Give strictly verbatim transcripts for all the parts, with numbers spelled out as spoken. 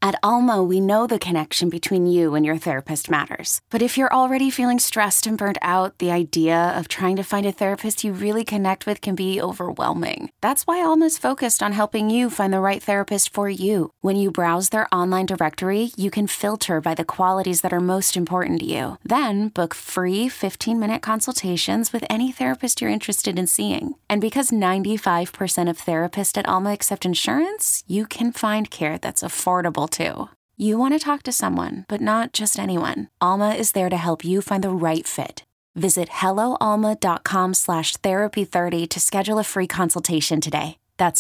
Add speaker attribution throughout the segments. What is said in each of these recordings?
Speaker 1: At Alma, we know the connection between you and your therapist matters. But if you're already feeling stressed and burnt out, the idea of trying to find a therapist you really connect with can be overwhelming. That's why Alma's focused on helping you find the right therapist for you. When you browse their online directory, you can filter by the qualities that are most important to you. Then book free fifteen-minute consultations with any therapist you're interested in seeing. And because ninety-five percent of therapists at Alma accept insurance, you can find care that's affordable too. You want to talk to someone, but not just anyone. Alma is there to help you find the right fit. Visit helloalma.com slash therapy 30 to schedule a free consultation today. That's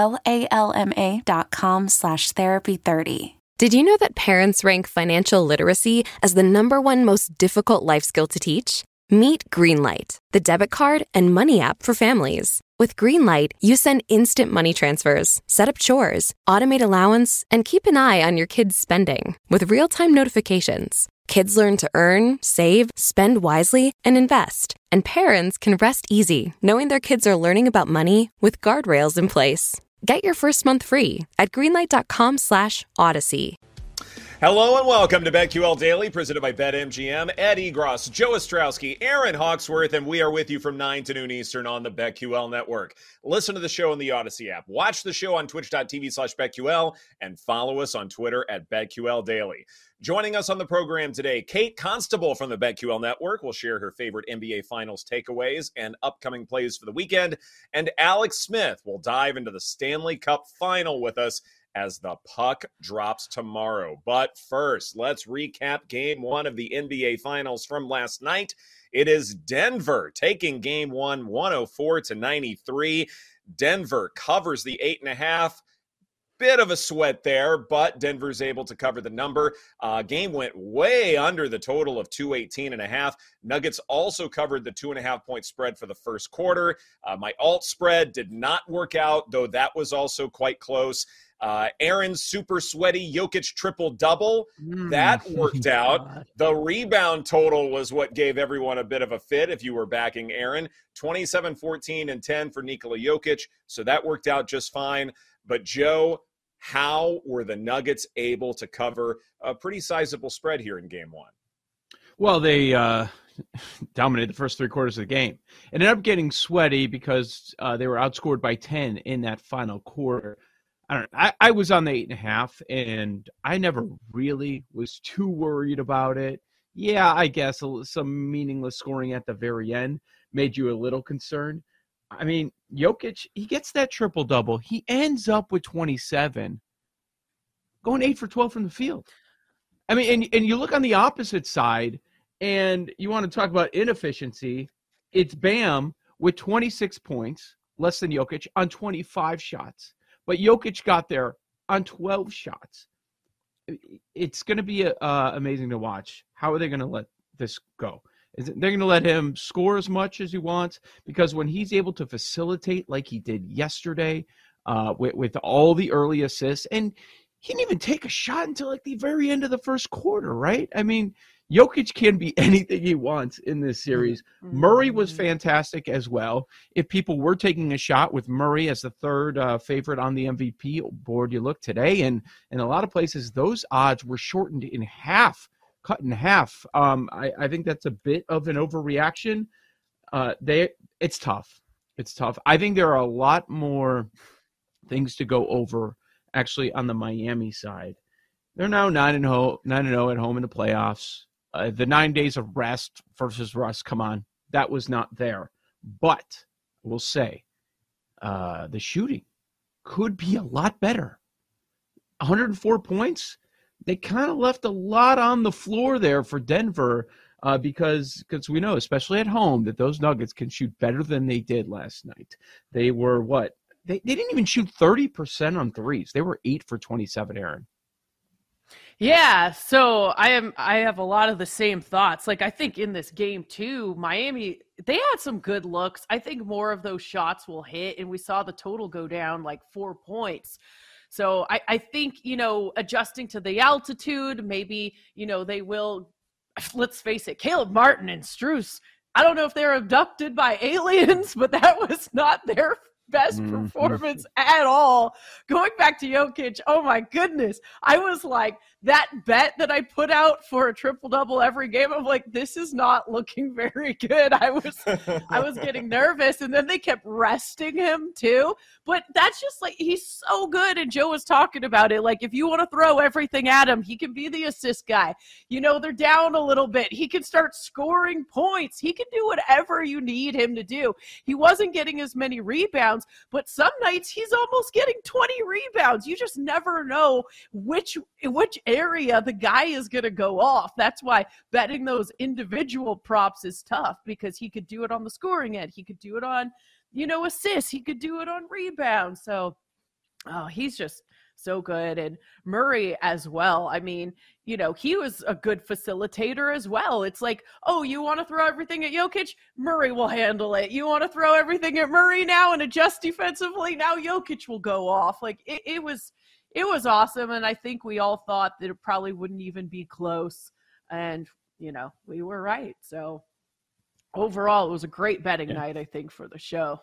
Speaker 1: helloalma dot com slash therapy 30.
Speaker 2: Did you know that parents rank financial literacy as the number one most difficult life skill to teach? Meet Greenlight, the debit card and money app for families. With Greenlight, you send instant money transfers, set up chores, automate allowance, and keep an eye on your kids' spending with real-time notifications. Kids learn to earn, save, spend wisely, and invest. And parents can rest easy knowing their kids are learning about money with guardrails in place. Get your first month free at greenlight.com slash odyssey.
Speaker 3: Hello and welcome to BetQL Daily, presented by BetMGM. Ed Egros, Joe Ostrowski, Aaron Hawksworth, and we are with you from nine to noon Eastern on the BetQL Network. Listen to the show in the Odyssey app. Watch the show on twitch.tv slash BetQL and follow us on Twitter at BetQL Daily. Joining us on the program today, Kate Constable from the BetQL Network will share her favorite N B A Finals takeaways and upcoming plays for the weekend. And Alex Smith will dive into the Stanley Cup Final with us as the puck drops tomorrow. But first, let's recap game one of the N B A Finals from last night. It is Denver taking game one, one oh four to ninety-three. Denver covers the eight and a half. Bit of a sweat there, but Denver's able to cover the number. Uh, game went way under the total of two eighteen and a half. Nuggets also covered the two and a half point spread for the first quarter. Uh, my alt spread did not work out, though that was also quite close. Uh, Aaron's super sweaty Jokic triple-double, mm, that worked out. God. The rebound total was what gave everyone a bit of a fit if you were backing Aaron. twenty-seven, fourteen, and ten for Nikola Jokic, so that worked out just fine. But, Joe, how were the Nuggets able to cover a pretty sizable spread here in game one?
Speaker 4: Well, they uh, dominated the first three quarters of the game. It ended up getting sweaty because uh, they were outscored by ten in that final quarter. I don't know. I, I was on the eight and a half, and I never really was too worried about it. Yeah, I guess some meaningless scoring at the very end made you a little concerned. I mean, Jokic, he gets that triple-double. He ends up with twenty-seven, going eight for twelve from the field. I mean, and, and you look on the opposite side, and you want to talk about inefficiency. It's Bam with twenty-six points, less than Jokic, on twenty-five shots. But Jokic got there on twelve shots. It's going to be uh, amazing to watch. How are they going to let this go? Is it, they're going to let him score as much as he wants? Because when he's able to facilitate like he did yesterday uh, with, with all the early assists, and he didn't even take a shot until like the very end of the first quarter, right? I mean, Jokic can be anything he wants in this series. Mm-hmm. Murray was fantastic as well. If people were taking a shot with Murray as the third uh, favorite on the M V P board, you look today, and in a lot of places, those odds were shortened in half, cut in half. Um, I, I think that's a bit of an overreaction. Uh, they, it's tough. It's tough. I think there are a lot more things to go over actually on the Miami side. They're now nine and oh at home in the playoffs. Uh, the nine days of rest versus rust, come on, that was not there. But we'll say uh, the shooting could be a lot better. one hundred four points. They kind of left a lot on the floor there for Denver uh, because because we know, especially at home, that those Nuggets can shoot better than they did last night. They were what? They, they didn't even shoot thirty percent on threes. They were eight for twenty-seven, Aaron.
Speaker 5: Yeah, so I am. I have a lot of the same thoughts. Like, I think in this game too, Miami, they had some good looks. I think more of those shots will hit, and we saw the total go down like four points. So I, I think, you know, adjusting to the altitude, maybe, you know, they will, let's face it, Caleb Martin and Strus, I don't know if they're abducted by aliens, but that was not their best
Speaker 4: Mm-hmm.
Speaker 5: performance at all. Going back to Jokic, oh my goodness. I was like, that bet that I put out for a triple-double every game, I'm like, this is not looking very good. I was I was getting nervous, and then they kept resting him too. But that's just like, he's so good, and Joe was talking about it. Like, if you want to throw everything at him, he can be the assist guy. You know, they're down a little bit. He can start scoring points. He can do whatever you need him to do. He wasn't getting as many rebounds, but some nights he's almost getting twenty rebounds. You just never know which which area the guy is going to go off. That's why betting those individual props is tough, because he could do it on the scoring end. He could do it on, you know, assists. He could do it on rebounds. So, oh, he's just so good. And Murray as well. I mean, you know, he was a good facilitator as well. It's like, oh, you want to throw everything at Jokic? Murray will handle it. You want to throw everything at Murray now and adjust defensively? Now Jokic will go off. Like, it, it was it was awesome. And I think we all thought that it probably wouldn't even be close. And, you know, we were right. So overall, it was a great betting
Speaker 4: yeah.
Speaker 5: night, I think, for the show.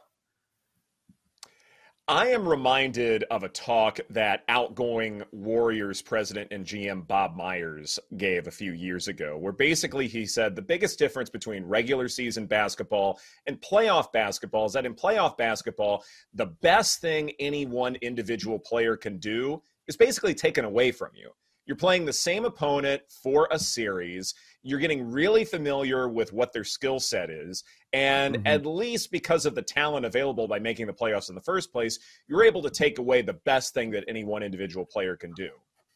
Speaker 3: I am reminded of a talk that outgoing Warriors president and G M Bob Myers gave a few years ago, where basically he said the biggest difference between regular season basketball and playoff basketball is that in playoff basketball, the best thing any one individual player can do is basically taken away from you. You're playing the same opponent for a series. You're getting really familiar with what their skill set is. And mm-hmm. at least because of the talent available by making the playoffs in the first place, you're able to take away the best thing that any one individual player can do.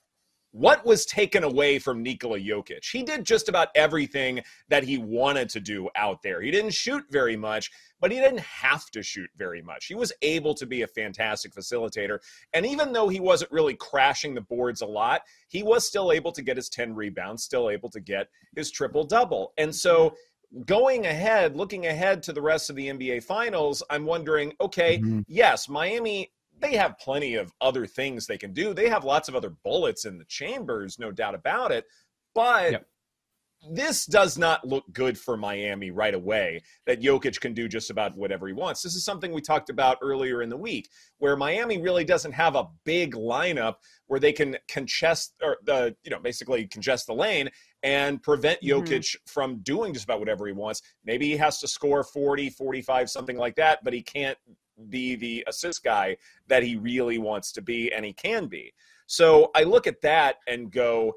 Speaker 3: What was taken away from Nikola Jokic? He did just about everything that he wanted to do out there. He didn't shoot very much, but he didn't have to shoot very much. He was able to be a fantastic facilitator. And even though he wasn't really crashing the boards a lot, he was still able to get his ten rebounds, still able to get his triple-double. And so going ahead, looking ahead to the rest of the N B A Finals, I'm wondering, okay, mm-hmm. yes, Miami, they have plenty of other things they can do. They have lots of other bullets in the chambers, no doubt about it. But yep. this does not look good for Miami right away, that Jokic can do just about whatever he wants. This is something we talked about earlier in the week, where Miami really doesn't have a big lineup where they can congest or the, you know, basically congest the lane and prevent Jokic mm-hmm. from doing just about whatever he wants. Maybe he has to score forty, forty-five, something like that, but he can't be the assist guy that he really wants to be, and he can be. So I look at that and go,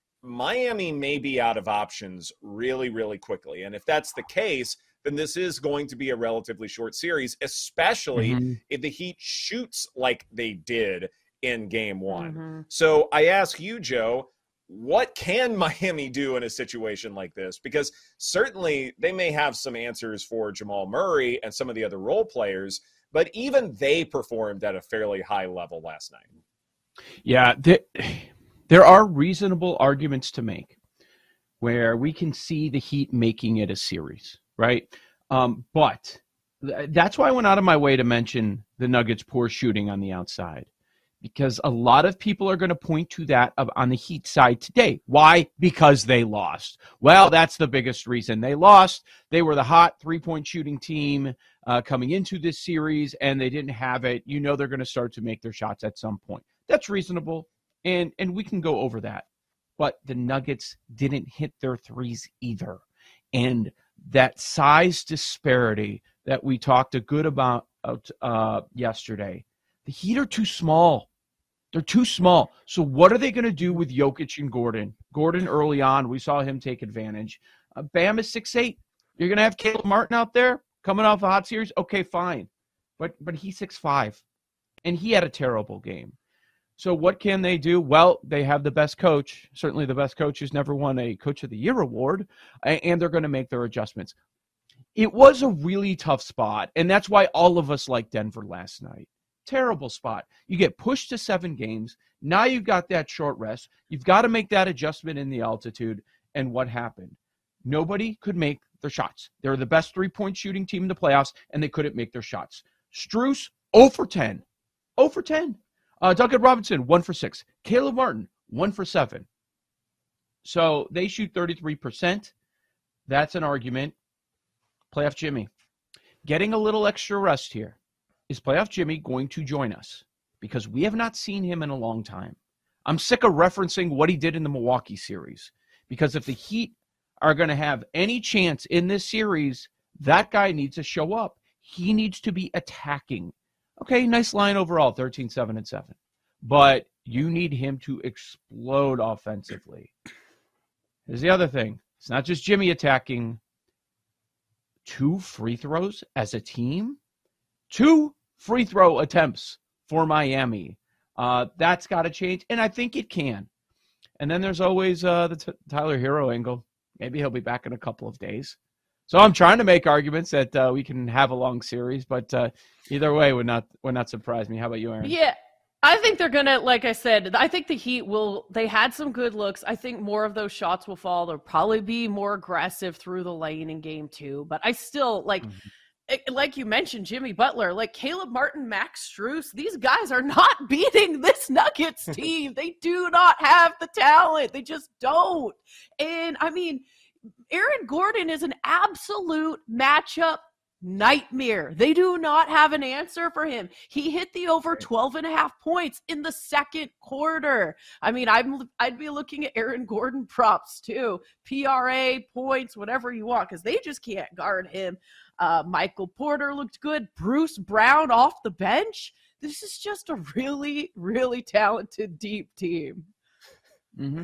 Speaker 3: Miami may be out of options really, really quickly. And if that's the case, then this is going to be a relatively short series, especially mm-hmm. if the Heat shoots like they did in game one. Mm-hmm. So I ask you, Joe, what can Miami do in a situation like this? Because certainly they may have some answers for Jamal Murray and some of the other role players, but even they performed at a fairly high level last night.
Speaker 4: Yeah, there, there are reasonable arguments to make where we can see the Heat making it a series, right? Um, but th- that's why I went out of my way to mention the Nuggets' poor shooting on the outside, because a lot of people are going to point to that of, on the Heat side today. Why? Because they lost. Well, that's the biggest reason. They lost. They were the hot three-point shooting team uh, coming into this series, and they didn't have it. You know they're going to start to make their shots at some point. That's reasonable, and, and we can go over that. But the Nuggets didn't hit their threes either. And that size disparity that we talked a good about uh, yesterday, the Heat are too small. They're too small. So what are they going to do with Jokic and Gordon? Gordon early on, we saw him take advantage. Uh, Bam is six eight. You're going to have Caleb Martin out there coming off a hot series? Okay, fine. But but he's six five, and he had a terrible game. So what can they do? Well, they have the best coach, certainly the best coach who's never won a Coach of the Year award, and they're going to make their adjustments. It was a really tough spot, and that's why all of us liked Denver last night. Terrible spot. You get pushed to seven games. Now you've got that short rest. You've got to make that adjustment in the altitude. And what happened? Nobody could make their shots. They're the best three-point shooting team in the playoffs, and they couldn't make their shots. Strus, zero for ten. zero for ten. Uh, Duncan Robinson, one for six. Caleb Martin, one for seven. So they shoot thirty-three percent. That's an argument. Playoff Jimmy. Getting a little extra rest here is Playoff Jimmy going to join us? Because we have not seen him in a long time. I'm sick of referencing what he did in the Milwaukee series. Because if the Heat are going to have any chance in this series, that guy needs to show up. He needs to be attacking. Okay, nice line overall, thirteen, seven, and seven. But you need him to explode offensively. Here's the other thing. It's not just Jimmy attacking. Two free throws as a team? Two free throw attempts for Miami. Uh, that's got to change, and I think it can. And then there's always uh, the t- Tyler Hero angle. Maybe he'll be back in a couple of days. So I'm trying to make arguments that uh, we can have a long series, but uh, either way would not would not surprise me. How about you, Aaron?
Speaker 5: Yeah, I think they're going to, like I said, I think the Heat will, they had some good looks. I think more of those shots will fall. They'll probably be more aggressive through the lane in game two. But I still, like, mm-hmm. it, like you mentioned, Jimmy Butler, like Caleb Martin, Max Strus, these guys are not beating this Nuggets team. They do not have the talent. They just don't. And, I mean, Aaron Gordon is an absolute matchup nightmare. They do not have an answer for him. He hit the over twelve and a half points in the second quarter. I mean, I'm, I'd be looking at Aaron Gordon props too. P R A, points, whatever you want, because they just can't guard him. Uh, Michael Porter looked good. Bruce Brown off the bench. This is just a really, really talented, deep team.
Speaker 3: Mm-hmm.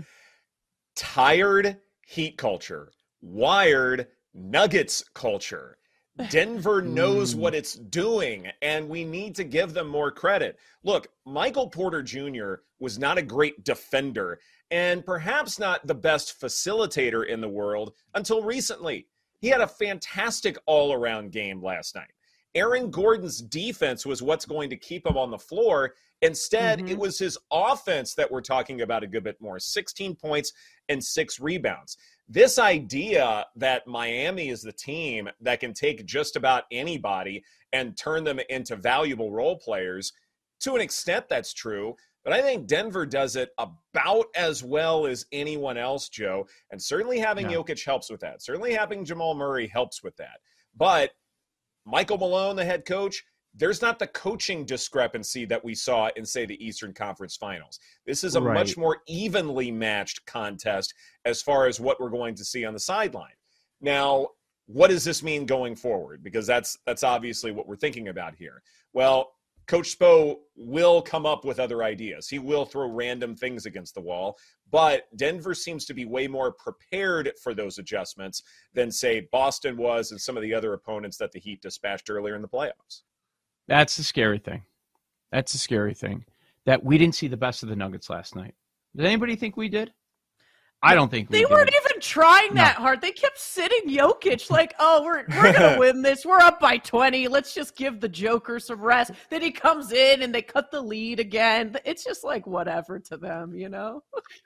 Speaker 3: Tired Heat culture. Wired Nuggets culture. Denver knows what it's doing, and we need to give them more credit. Look, Michael Porter Junior was not a great defender and perhaps not the best facilitator in the world until recently. He had a fantastic all-around game last night. Aaron Gordon's defense was what's going to keep him on the floor. Instead, mm-hmm. it was his offense that we're talking about a good bit more. sixteen points and six rebounds. This idea that Miami is the team that can take just about anybody and turn them into valuable role players, to an extent that's true, but I think Denver does it about as well as anyone else, Joe, and certainly having yeah. Jokic helps with that. Certainly having Jamal Murray helps with that. But Michael Malone, the head coach, there's not the coaching discrepancy that we saw in, say, the Eastern Conference Finals. This is a right. much more evenly matched contest as far as what we're going to see on the sideline. Now, what does this mean going forward? Because that's that's obviously what we're thinking about here. Well, Coach Spo will come up with other ideas. He will throw random things against the wall, but Denver seems to be way more prepared for those adjustments than, say, Boston was and some of the other opponents that the Heat dispatched earlier in the playoffs.
Speaker 4: That's the scary thing. That's the scary thing. That we didn't see the best of the Nuggets last night. Did anybody think we did? I don't think we
Speaker 5: they
Speaker 4: did.
Speaker 5: weren't even trying that no. hard. They kept sitting Jokic like, oh, we're we're gonna win this. We're up by twenty. Let's just give the Joker some rest. Then he comes in and they cut the lead again. It's just like whatever to them, you know?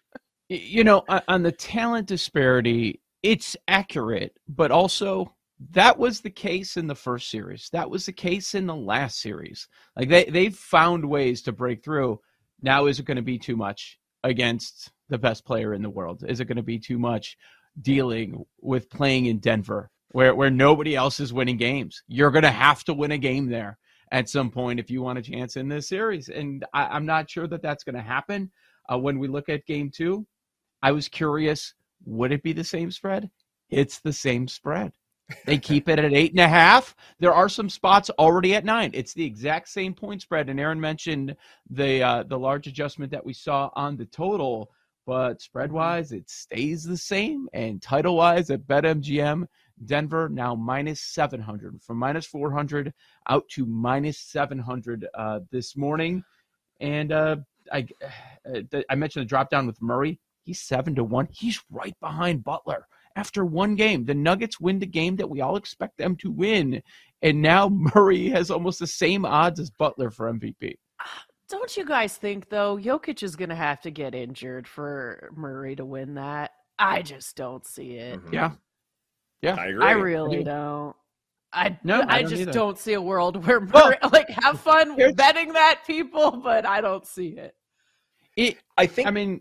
Speaker 4: You know, on the talent disparity, it's accurate, but also that was the case in the first series. That was the case in the last series. Like they, they've found ways to break through. Now, is it going to be too much against the best player in the world? Is it going to be too much dealing with playing in Denver where, where nobody else is winning games? You're going to have to win a game there at some point if you want a chance in this series. And I, I'm not sure that that's going to happen. Uh, when we look at game two, I was curious, would it be the same spread? It's the same spread. They keep it at eight and a half. There are some spots already at nine. It's the exact same point spread. And Aaron mentioned the uh, the large adjustment that we saw on the total, but spread wise, it stays the same. And title wise at BetMGM, Denver now minus seven hundred, from minus four hundred out to minus seven hundred uh, this morning. And uh, I I mentioned the drop down with Murray. He's seven to one. He's right behind Butler. After one game, the Nuggets win the game that we all expect them to win. And now Murray has almost the same odds as Butler for M V P.
Speaker 5: Don't you guys think, though, Jokic is going to have to get injured for Murray to win that? I just don't see it.
Speaker 4: Mm-hmm. Yeah. Yeah.
Speaker 3: I agree.
Speaker 5: I really I do. don't. I,
Speaker 4: no, I,
Speaker 5: I
Speaker 4: don't
Speaker 5: just
Speaker 4: either.
Speaker 5: don't see a world where Murray, well, like, have fun betting that, people, but I don't see it.
Speaker 4: It,
Speaker 3: I think,
Speaker 4: I mean,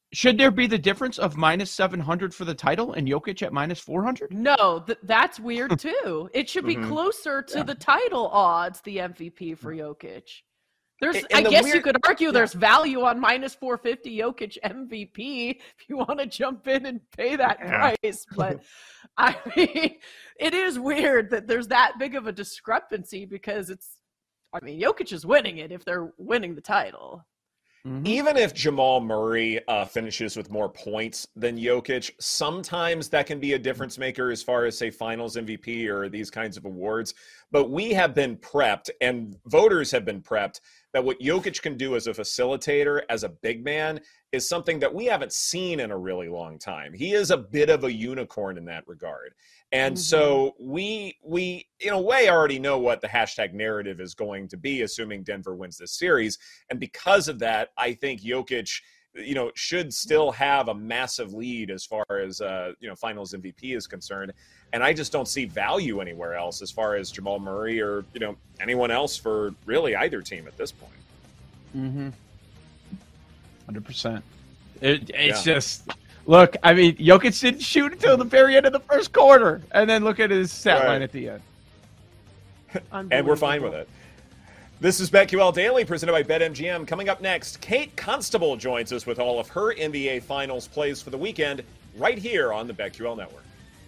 Speaker 4: Should there be the difference of minus seven hundred for the title and Jokic at minus four hundred?
Speaker 5: No, th- that's weird too. It should be mm-hmm. closer to yeah. the title odds, the M V P for Jokic. There's, and I the guess weird, you could argue yeah. there's value on minus four fifty Jokic M V P if you want to jump in and pay that yeah. price. But I mean, it is weird that there's that big of a discrepancy because it's, I mean, Jokic is winning it if they're winning the title.
Speaker 3: Mm-hmm. Even if Jamal Murray uh, finishes with more points than Jokic, sometimes that can be a difference maker as far as, say, finals M V P or these kinds of awards. But we have been prepped, and voters have been prepped, that what Jokic can do as a facilitator, as a big man, is something that we haven't seen in a really long time. He is a bit of a unicorn in that regard. And mm-hmm. so we, we, in a way, already know what the hashtag narrative is going to be, assuming Denver wins this series. And because of that, I think Jokic, you know, should still have a massive lead as far as, uh, you know, finals M V P is concerned. And I just don't see value anywhere else as far as Jamal Murray or, you know, anyone else for really either team at this point.
Speaker 4: Mm-hmm. one hundred percent. It, it's yeah. just, look, I mean, Jokic didn't shoot until the very end of the first quarter. And then look at his stat right. line at the end.
Speaker 3: And we're fine with it. This is BetQL Daily, presented by BetMGM. Coming up next, Kate Constable joins us with all of her N B A Finals plays for the weekend right here on the BetQL Network.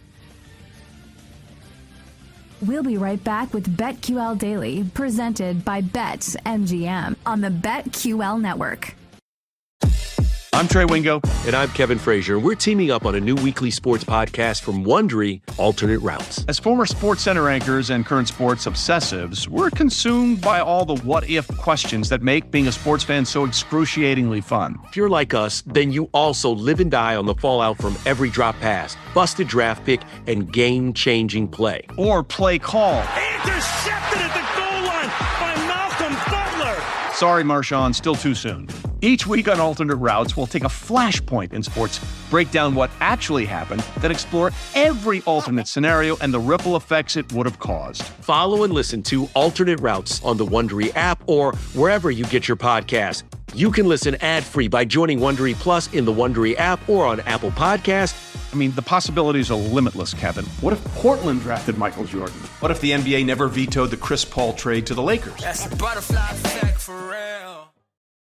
Speaker 6: We'll be right back with BetQL Daily, presented by BetMGM on the BetQL Network.
Speaker 7: I'm Trey Wingo.
Speaker 8: And I'm Kevin Frazier. We're teaming up on a new weekly sports podcast from Wondery, Alternate Routes.
Speaker 7: As former Sports Center anchors and current sports obsessives, we're consumed by all the what-if questions that make being a sports fan so excruciatingly fun.
Speaker 8: If you're like us, then you also live and die on the fallout from every drop pass, busted draft pick, and game-changing play.
Speaker 7: Or play call.
Speaker 9: Intercepted at the goal line by Malcolm Butler.
Speaker 7: Sorry, Marshawn, still too soon. Each week on Alternate Routes, we'll take a flashpoint in sports, break down what actually happened, then explore every alternate scenario and the ripple effects it would have caused.
Speaker 8: Follow and listen to Alternate Routes on the Wondery app or wherever you get your podcasts. You can listen ad-free by joining Wondery Plus in the Wondery app or on Apple Podcasts.
Speaker 7: I mean, the possibilities are limitless, Kevin.
Speaker 10: What if Portland drafted Michael Jordan? What if the N B A never vetoed the Chris Paul trade to the Lakers? That's a butterfly effect for real.